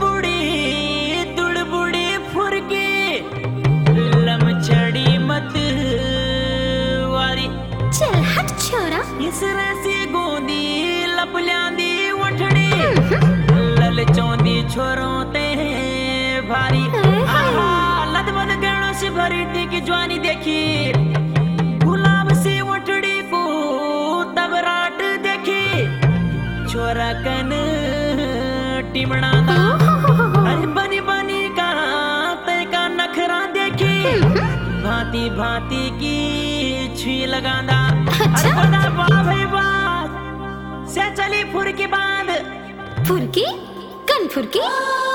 दुड़बुड़ी फुरकी लमचड़ी मत वारी। चल हट छोरा। इस रसी गोंदी लपल्यादी वठड़ी ललचौंदी छोरों ते भारी। आहा लदबद गणों से भरी थी की जवानी देखी गुलाब से वठड़ी को तब राट देखी छोरा कन टिमणा दा अरे बनी बनी का ते का नखरा देखी भांति भांति की छुई लगांदा। अरे बड़ा वाह भाई वाह से चली फुरकी बांध। फुरकी कन फुरकी।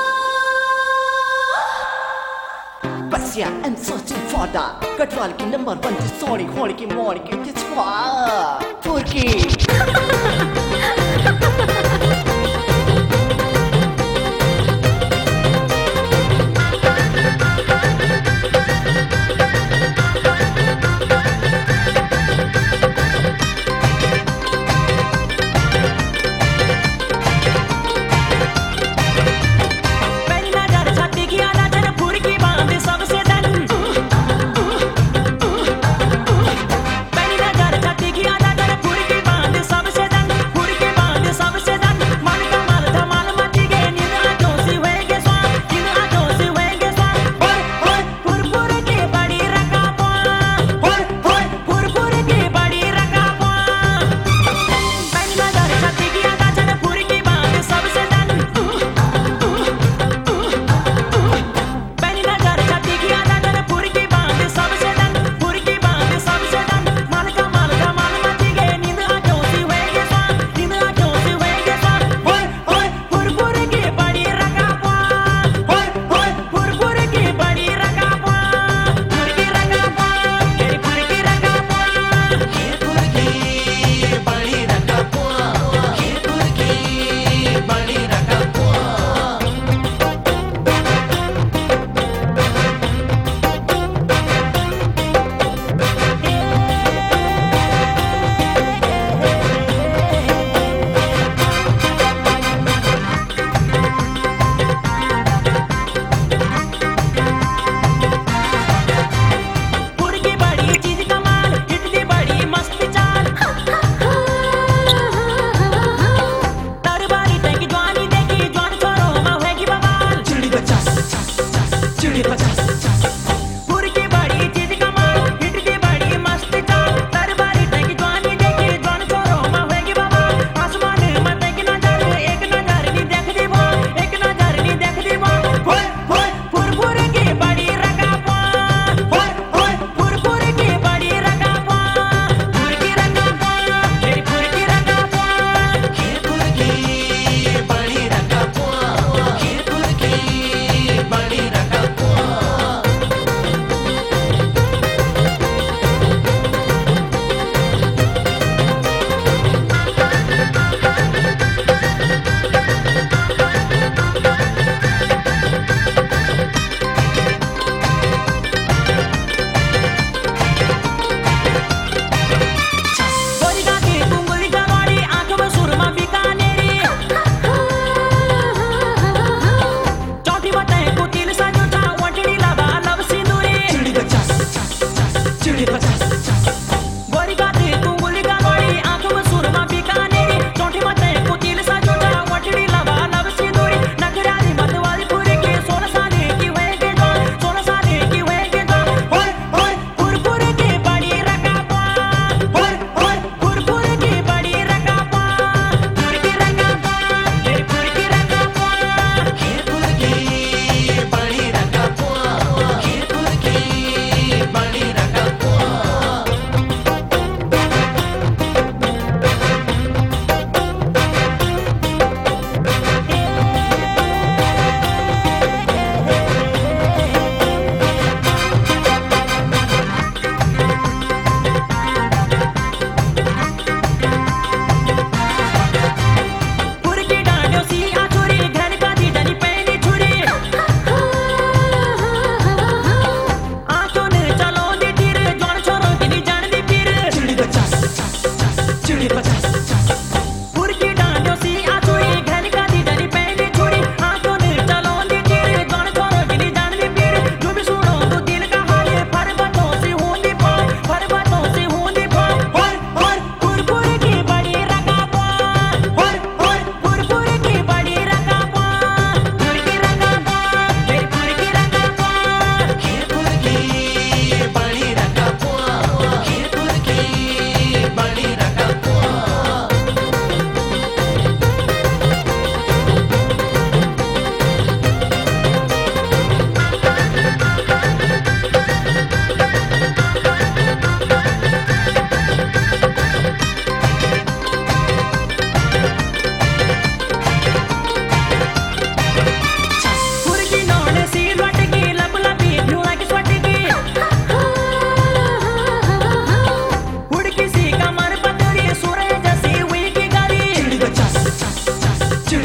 Basia and searching for the Katwal ki number 1 ki sorry holi ki mori ki kichwa Turki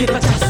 ये तो